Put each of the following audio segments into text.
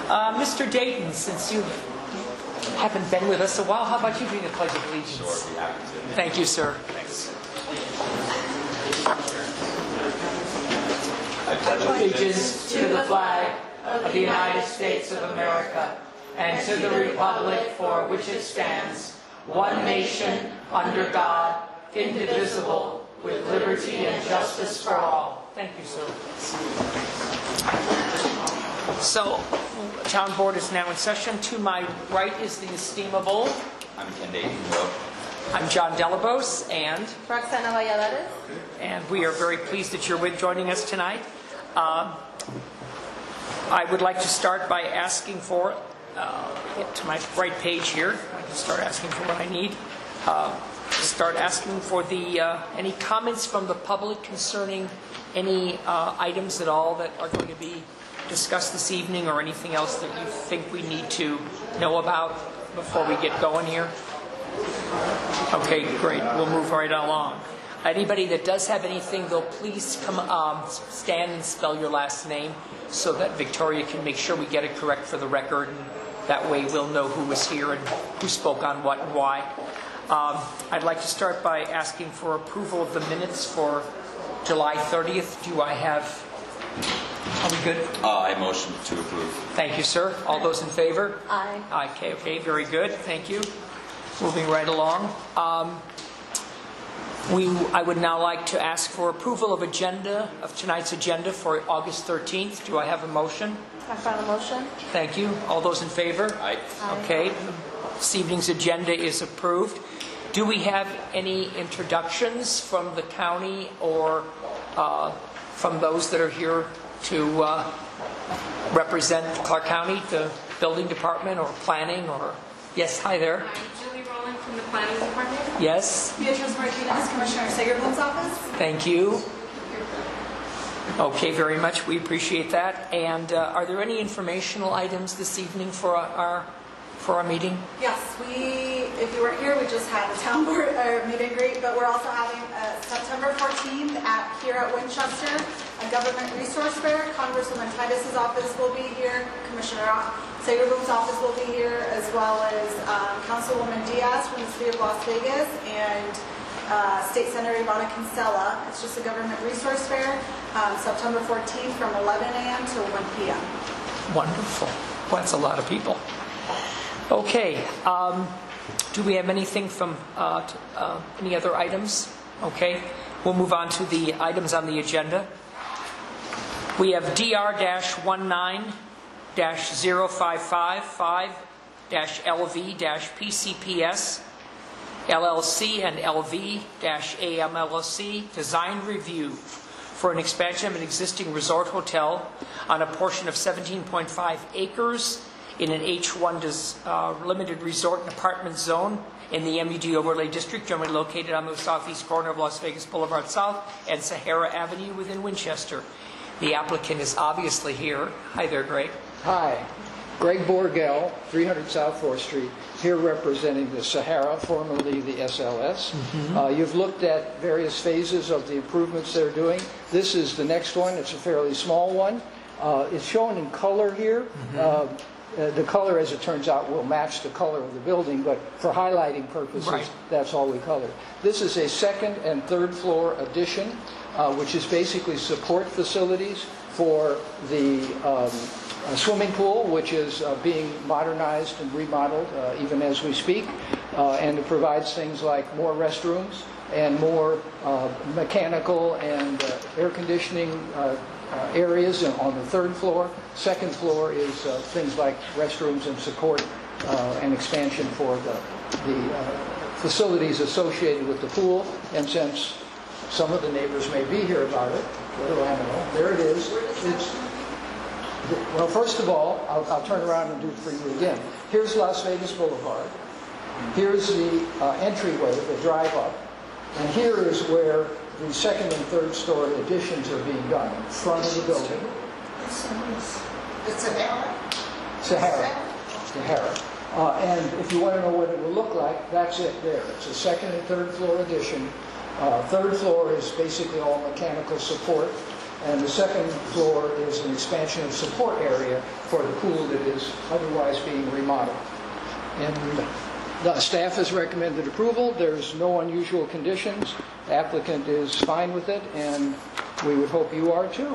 Mr. Dayton, since you haven't been with us a while, how about you doing the Pledge of Allegiance? Sure, be happy to. Thank you, sir. Thanks. I pledge Allegiance to the flag of the United States of America and to the republic for which it stands, one nation, under God, indivisible, with liberty and justice for all. Thank you, sir. So, town board is now in session. To my right is the estimable. I'm Ken Dayton. Hello. I'm John Delabose, and Roxana Valladares. we are very pleased that you're joining us tonight. I would like to start by asking for, get to my right page here, I can start asking for what I need. Start asking for the any comments from the public concerning any items at all that are going to be discussed this evening, or anything else that you think we need to know about before we get going here? Okay, great. We'll move right along. Anybody that does have anything, though, please come stand and spell your last name so that Victoria can make sure we get it correct for the record, and that way we'll know who was here and who spoke on what and why. I'd like to start by asking for approval of the minutes for July 30th. Do I have... Are we good? I motion to approve. Thank you, sir. All those in favor? Aye. Okay, very good. Thank you. Moving right along. I would now like to ask for approval of tonight's agenda for August 13th. Do I have a motion? I found a motion. Thank you. All those in favor? Aye. Okay. This evening's agenda is approved. Do we have any introductions from the county or from those that are here to represent Clark County, the building department or planning? Or yes, hi there. I'm Julie Rowland from the Planning Department. Yes. Beatrice Martinez, Commissioner Sagerblum's office. Thank you. Okay, very much. We appreciate that. And are there any informational items this evening for our meeting? Yes, if you weren't here, we just had a town board meet and greet, but we're also having September 14th here at Winchester, a government resource fair. Congresswoman Titus's office will be here. Commissioner Sagerblum's office will be here, as well as Councilwoman Diaz from the city of Las Vegas and State Senator Ivana Kinsella. It's just a government resource fair, September 14th from 11 a.m. to 1 p.m. Wonderful. Well, that's a lot of people. Okay. Do we have anything from any other items? Okay. We'll move on to the items on the agenda. We have DR-19-0555-LV-PCPS LLC and LV-AMLLC design review for an expansion of an existing resort hotel on a portion of 17.5 acres in an H1 limited resort and apartment zone in the MUD Overlay District, generally located on the southeast corner of Las Vegas Boulevard South and Sahara Avenue within Winchester. The applicant is obviously here. Hi there, Greg. Hi, Greg Borgell, 300 South 4th Street, here representing the Sahara, formerly the SLS. You've looked at various phases of the improvements they're doing. This is the next one. It's a fairly small one. It's shown in color here. The color, as it turns out, will match the color of the building, but for highlighting purposes, right, that's all we colored. This is a second and third floor addition, which is basically support facilities for the swimming pool, which is being modernized and remodeled even as we speak, and it provides things like more restrooms and more mechanical and air conditioning areas on the third floor. Second floor is things like restrooms and support and expansion for the facilities associated with the pool. And since some of the neighbors may be here about it, what do I know? There it is. Well, first of all, I'll turn around and do it for you again. Here's Las Vegas Boulevard. Here's the entryway, the drive up. And here is where the second and third story additions are being done, in front of the building. It's Sahara? Sahara. And if you want to know what it will look like, that's it there. It's a second and third floor addition. Third floor is basically all mechanical support. And the second floor is an expansion of support area for the pool that is otherwise being remodeled. And the staff has recommended approval. There's no unusual conditions. The applicant is fine with it, and we would hope you are too.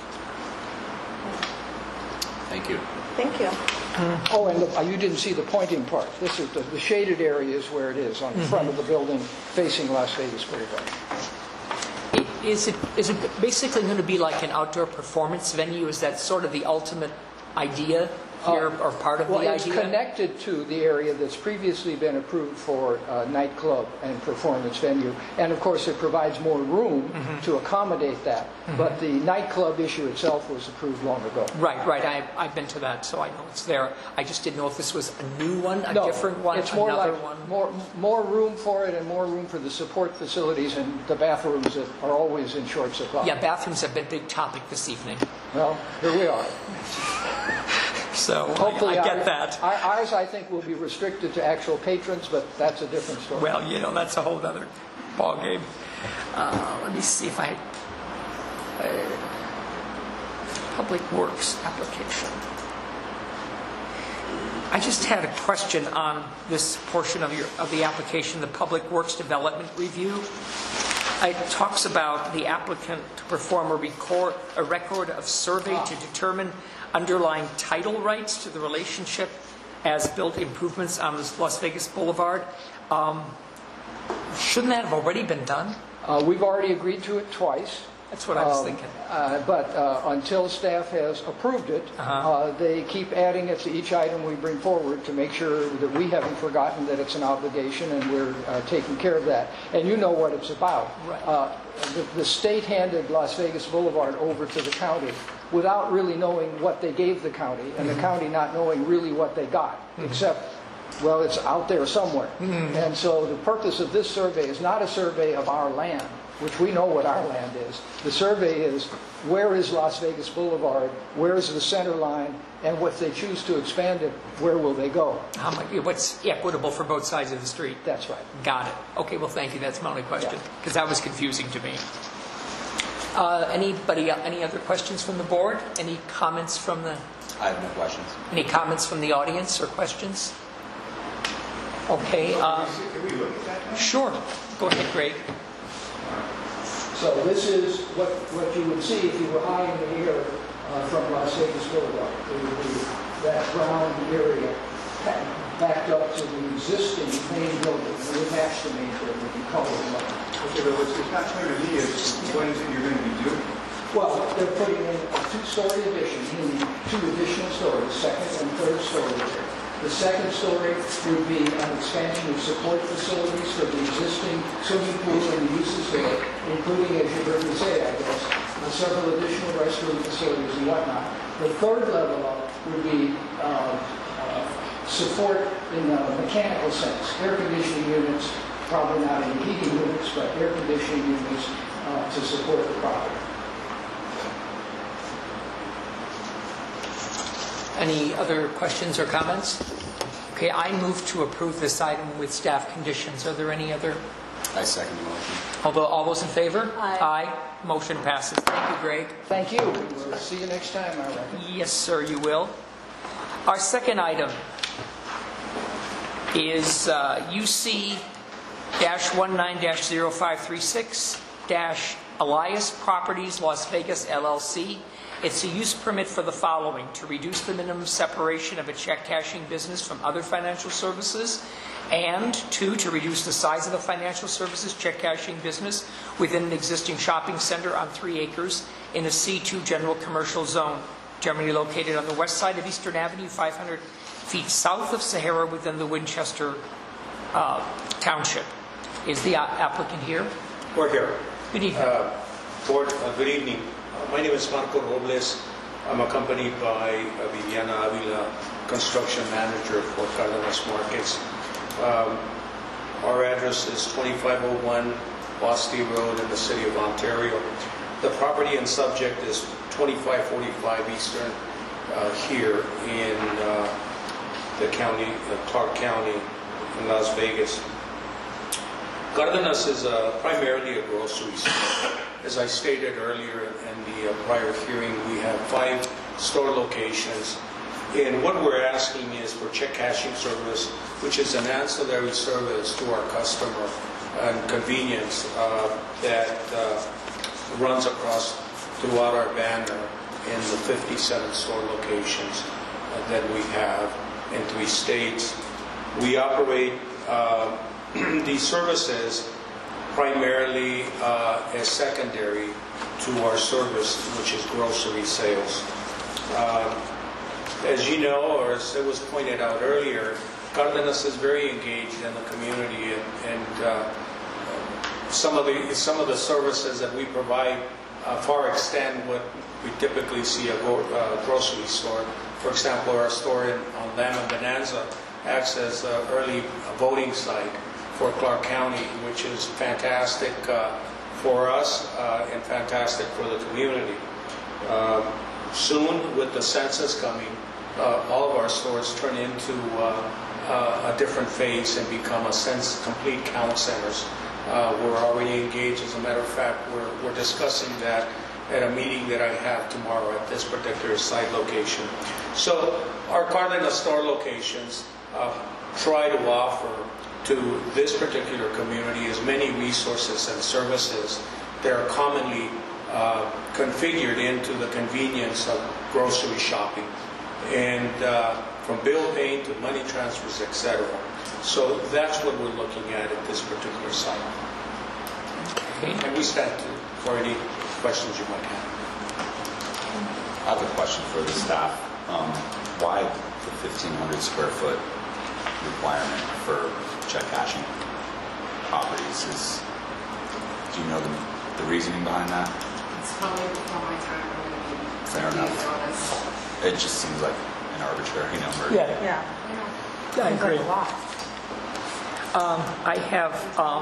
Thank you. Thank you. Oh, and you didn't see the pointing part. This is the shaded area is where it is, on the front of the building facing Las Vegas Boulevard. Is it basically going to be like an outdoor performance venue? Is that sort of the ultimate idea here, or part of the idea? Well, it's connected to the area that's previously been approved for nightclub and performance venue. And of course, it provides more room to accommodate that. But the nightclub issue itself was approved long ago. Right. I've been to that, so I know it's there. I just didn't know if this was a new one, a different one, it's more another like one. more room for it, and more room for the support facilities and the bathrooms that are always in short supply. Yeah, bathrooms have been a big topic this evening. Well, here we are. So Hopefully, I get that. Ours, I think, will be restricted to actual patrons, but that's a different story. Well, that's a whole other ballgame. Let me see if I... Public Works application. I just had a question on this portion of the application, the Public Works Development Review. It talks about the applicant to perform a record of survey to determine underlying title rights to the relationship as built improvements on this Las Vegas Boulevard. Shouldn't that have already been done? We've already agreed to it twice. That's what I was thinking. But until staff has approved it, they keep adding it to each item we bring forward to make sure that we haven't forgotten that it's an obligation and we're taking care of that. And you know what it's about. Right. The state handed Las Vegas Boulevard over to the county without really knowing what they gave the county, and the county not knowing really what they got, except, well, it's out there somewhere. And so the purpose of this survey is not a survey of our land, which we know what our land is. The survey is, where is Las Vegas Boulevard, where is the center line, and if they choose to expand it, where will they go? What's equitable for both sides of the street? That's right. Got it. Okay, well, thank you. That's my only question, because that was confusing to me. Any other questions from the board? Any comments from the... I have no questions. Any comments from the audience or questions? Okay. Can we look at that now? Sure. Go ahead, Greg. So this is what you would see if you were high in the air from Las Vegas Boulevard. It would be that brown area backed up to the existing main building. We would match the main building and color them up. Okay, but it's not clear to me is when is it you're going to be doing? Well, they're putting in a two-story addition, meaning two additional stories, second and third story there. The second story would be an expansion of support facilities for the existing swimming pool and the uses there, including, as you heard me say, I guess, several additional restroom facilities and whatnot. The third level up would be support in the mechanical sense, air conditioning units, probably not any heating units, but air conditioning units to support the property. Any other questions or comments? Okay, I move to approve this item with staff conditions. Are there any other? I second the motion. Although all those in favor? Aye. Motion passes. Thank you, Greg. Thank you. We'll see you next time, I reckon. Yes, sir, you will. Our second item is UC-19-0536-Elias Properties Las Vegas LLC. It's a use permit for the following: to reduce the minimum separation of a check cashing business from other financial services, and two, to reduce the size of the financial services check cashing business within an existing shopping center on 3 acres in a C2 general commercial zone, generally located on the west side of Eastern Avenue, 500 feet south of Sahara within the Winchester Township. Is the applicant here? We're here. Good evening. Board, good evening. My name is Marco Robles. I'm accompanied by Viviana Avila, construction manager for Cardenas Markets. Our address is 2501 Bosty Road in the city of Ontario. The property and subject is 2545 Eastern here in the county, Clark County in Las Vegas. Cardenas is primarily a grocery store. as I stated earlier in the prior hearing, we have 5 store locations. And what we're asking is for check cashing service, which is an ancillary service to our customer and convenience that runs across throughout our banner in the 57 store locations that we have in 3 states. We operate these services primarily as secondary to our service, which is grocery sales. As you know, or as it was pointed out earlier, Cardenas is very engaged in the community, and some of the services that we provide far extend what we typically see a grocery store. For example, our store on Lamb and Bonanza acts as an early voting site for Clark County, which is fantastic for us and fantastic for the community. Soon, with the census coming, all of our stores turn into a different phase and become complete count centers. We're already engaged. As a matter of fact, we're discussing that at a meeting that I have tomorrow at this particular site location. So our Cardenas store locations try to offer to this particular community as many resources and services that are commonly configured into the convenience of grocery shopping, and from bill paying to money transfers, etc. So that's what we're looking at this particular site. Okay. And we stand for any questions you might have. I have a question for the staff. Why the 1,500 square foot requirement for check cashing properties? Do you know the reasoning behind that? It's probably before my time. Fair enough. It just seems like an arbitrary number. Yeah. I agree. Seems like a lot. I have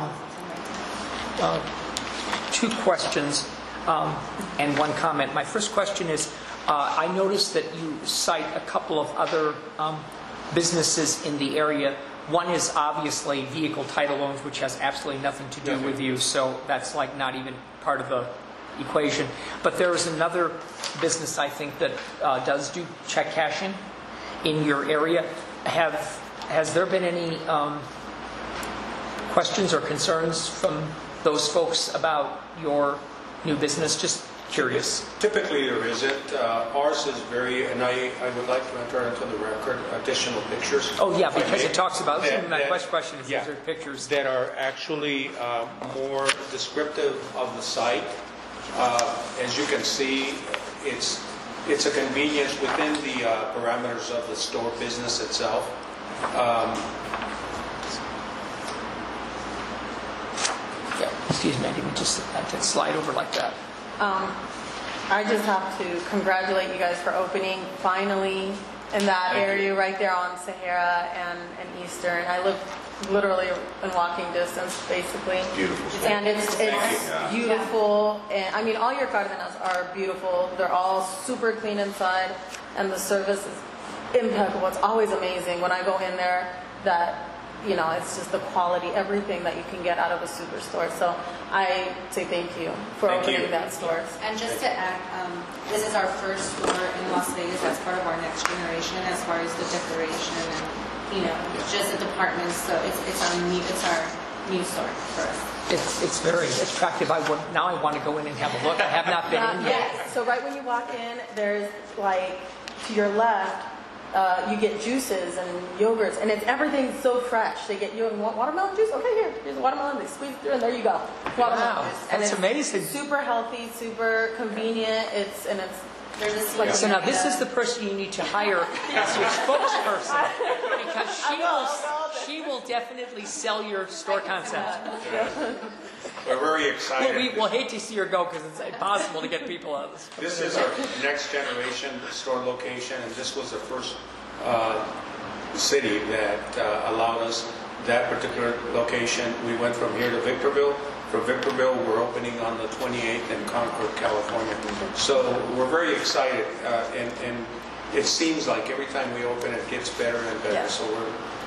2 questions and 1 comment. My first question is, I noticed that you cite a couple of other businesses in the area. One is obviously Vehicle Title Loans, which has absolutely nothing to do with you, so that's like not even part of the equation. But there is another business, I think, that does do check cashing in your area. Has there been any questions or concerns from those folks about your new business? Just curious. Typically there isn't. Ours is very, and I would like to enter into the record additional pictures. Oh yeah, because it talks about, my that- question is, yeah, these are pictures. that are actually more descriptive of the site. As you can see, it's a convenience within the parameters of the store business itself. Yeah, excuse me, I didn't just slide over like that. I just have to congratulate you guys for opening finally in that area right there on Sahara and Eastern. I live literally in walking distance, basically. Beautiful. And it's beautiful. And I mean, all your Cardenas are beautiful. They're all super clean inside, and the service is impeccable. It's always amazing when I go in there. It's just the quality, everything that you can get out of a superstore. So I say thank you for opening that store. And just to add, this is our first store in Las Vegas. That's part of our next generation as far as the decoration and, just the departments. So it's our new store for us. It's very attractive. Now I want to go in and have a look. I have not been in yet. Yes. So right when you walk in, there's to your left, you get juices and yogurts, and everything's so fresh. You want watermelon juice? Okay, here's a watermelon. They squeeze it through, and there you go. Watermelon Wow, juice. that's amazing. Super healthy, super convenient. They're just like. So now this is the person you need to hire as your spokesperson, because she will definitely sell your store concept. We're very excited. We'll hate to see her go because it's impossible to get people out of this. This is our next generation store location, and this was the first city that allowed us that particular location. We went from here to Victorville. From Victorville, we're opening on the 28th in Concord, California. So we're very excited, and it seems like every time we open, it gets better and better. Yeah. So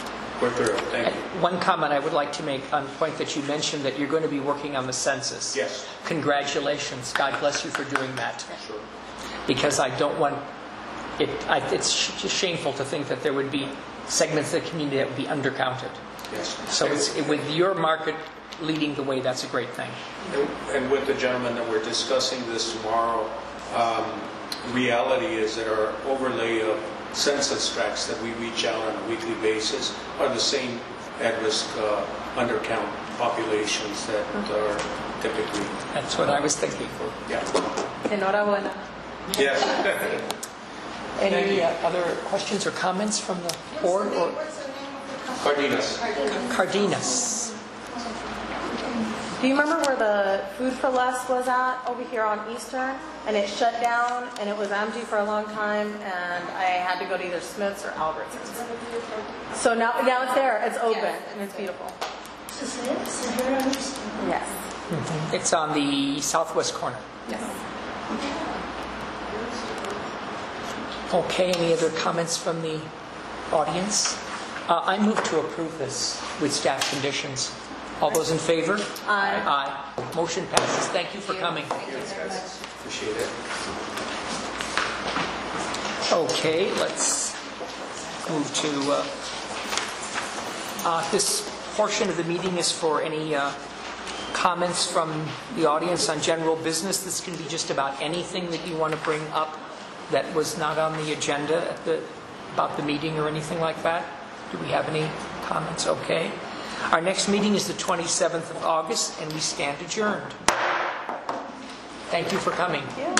We're through, thank you. One comment I would like to make on the point that you mentioned that you're going to be working on the census. Yes. Congratulations. God bless you for doing that. Sure. Because I don't want it, it's just shameful to think that there would be segments of the community that would be undercounted. Yes. So with your market leading the way, that's a great thing. And with the gentleman that we're discussing this tomorrow, reality is that our overlay of census tracts that we reach out on a weekly basis are the same at-risk undercount populations that are typically. That's what I was thinking. Yeah. Enhorabuena. Yes. Any other questions or comments from the board? Or What's the name of the company? Cardenas. Cardenas. Do you remember where the Food for Less was at over here on Eastern? And it shut down and it was empty for a long time and I had to go to either Smith's or Albertsons. So now it's there, it's open and it's beautiful. Yes. It's on the southwest corner. Yes. Okay, any other comments from the audience? I move to approve this with staff conditions. All those in favor? Aye. Aye. Motion passes. Thank you for coming. Appreciate it. Okay, let's move to this portion of the meeting is for any comments from the audience on general business. This can be just about anything that you want to bring up that was not on the agenda about the meeting or anything like that. Do we have any comments? Okay. Our next meeting is the 27th of August, and we stand adjourned. Thank you for coming. Yeah.